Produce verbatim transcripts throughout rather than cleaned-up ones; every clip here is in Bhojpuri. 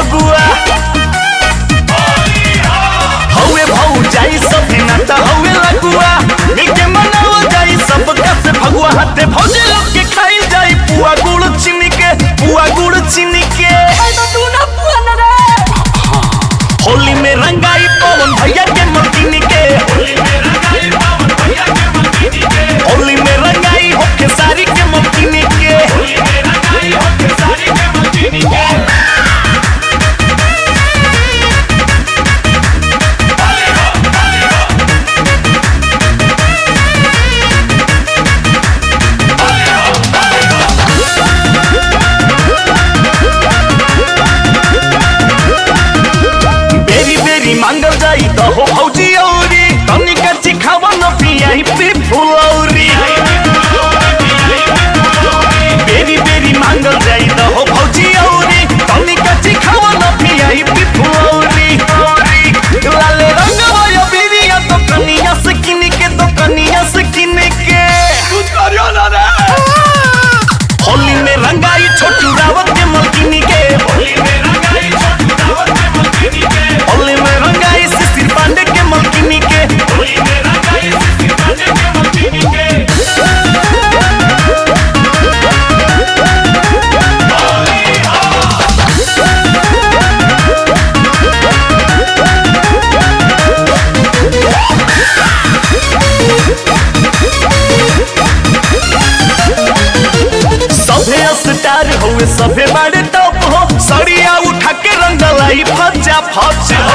फगुआ हवे भाऊ जाई सब नाता हवे लगुआ मिलके मनाओ जाई सब कसे फगुआ हाथे भौजे लोग के खाई जाई पुआ गुड़ चीनी के पुआ गुड़ चीनी के तू ना पुआ ना रे होली में रंगाई पवन भैया के मलकिनी के होली में रंगाई होके सारी के मलकिनी के बेरी बेरी मांगल जाई तो हो भौजी औरी तनी का चिखावा न पियाई पे फुलौरी बेरी बेरी मांगल जाई तो हो भौजी औरी तनी का चिखावा न पियाई पे फुलौरी लाले रंगवा यो बेरिया तो कनिया से किन के तो कनिया से किन के कुछ करियो ना रे होली में रंगाई छोटू रावत के मलकिनी के होली में रंगाई छोटू रावत के मलकिनी के होली में रंगाई सिसिर पांडे के मलकिनी के होली में रंगाई सिसिर पांडे के मलकिनी के सभे स्टार होवे सभे बड़े टॉप हो सड़िया उठा के रंग लाई फजा फज हो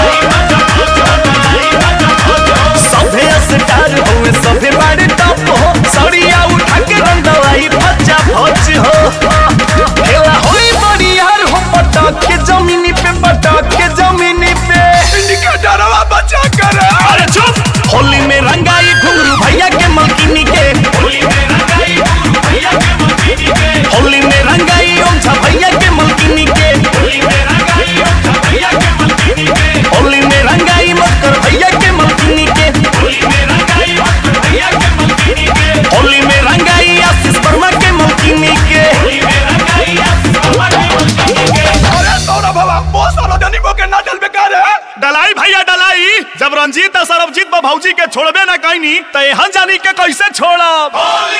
सभे स्टार होवे सभे बड़े टॉप हो सड़िया उठा के रंग लाई फजा फज हो खेला होई बड़ी यार हो पटक के जमीनी पे पटक के जमीनी पे इनका डरवा बचा कर अरे चुप होली में रंगाई घुंगरू भैया के मलकिनी के होली में रंगाई घुंगरू भैया के मलकिनी के होली में रंगाई ओंझा भैया के मलकिनी के होली में रंगाई ओंझा भैया के मलकिनी के होली में रंगाई मक्कर भैया के मलकिनी के होली में रंगाई मक्कर भैया के मलकिनी के होली में रंगाई आशीष वर्मा के मलकिनी के होली में रंगाई आशीष वर्मा के मलकिनी के अरे सौरभ बाबा बहुत सारा जनी को के नाटल बेकार है डलाई भैया डलाई जब रंजीत और सरबजीत भौजी के छोड़बे ना कहीं तो एहन जानी के कैसे छोड़ब।